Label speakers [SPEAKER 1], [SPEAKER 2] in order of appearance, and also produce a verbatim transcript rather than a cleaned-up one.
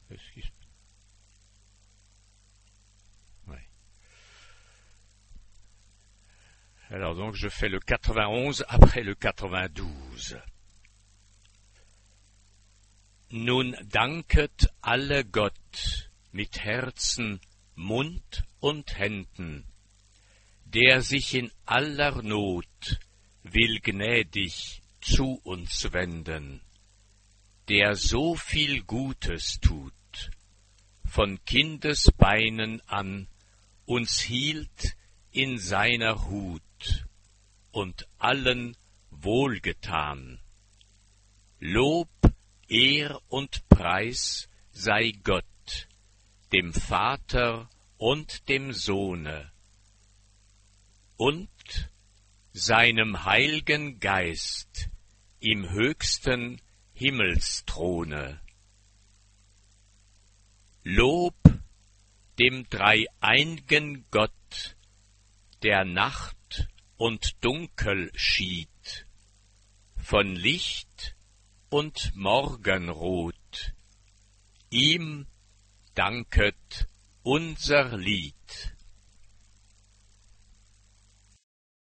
[SPEAKER 1] Excuse. Ouais. Alors donc je fais le quatre-vingt-onze après le quatre-vingt-douze. Nun danket alle Gott mit Herzen, Mund und Händen, der sich in aller Not will gnädig zu uns wenden, der so viel Gutes tut, von Kindesbeinen an uns hielt in seiner Hut und allen wohlgetan. Lob, Ehr und Preis sei Gott, dem Vater und dem Sohne und seinem Heilgen Geist im höchsten Himmelsthrone. Lob dem dreieinigen Gott, der Nacht und Dunkel schied, von Licht und Morgenrot. Ihm danket unser Lied.